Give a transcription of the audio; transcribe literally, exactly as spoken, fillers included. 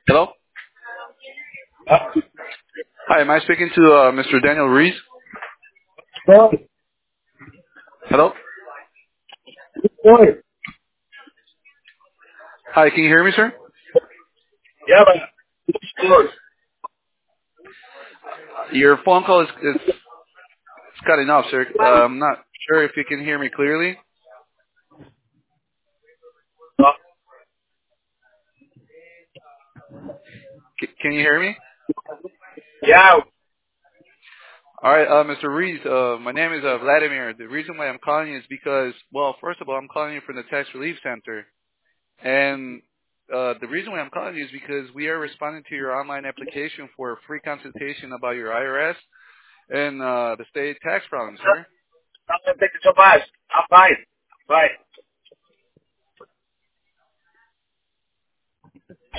Hello. Hi, am I speaking to uh, mister Daniel Reese? Well, Hello. boy, Hi, can you hear me, sir? yeah, but it's good. Your phone call is, is it's cutting off, sir. Uh, I'm not sure if you can hear me clearly. Uh, C- can you hear me? yeah, All right, uh, mister Reese. Uh, my name is uh, Vladimir. The reason why I'm calling you is because, well, first of all, I'm calling you from the Tax Relief Center, and uh, the reason why I'm calling you is because we are responding to your online application for a free consultation about your I R S and uh, the state tax problem, sir. I'm thank you so much. I'm fine. I'm fine.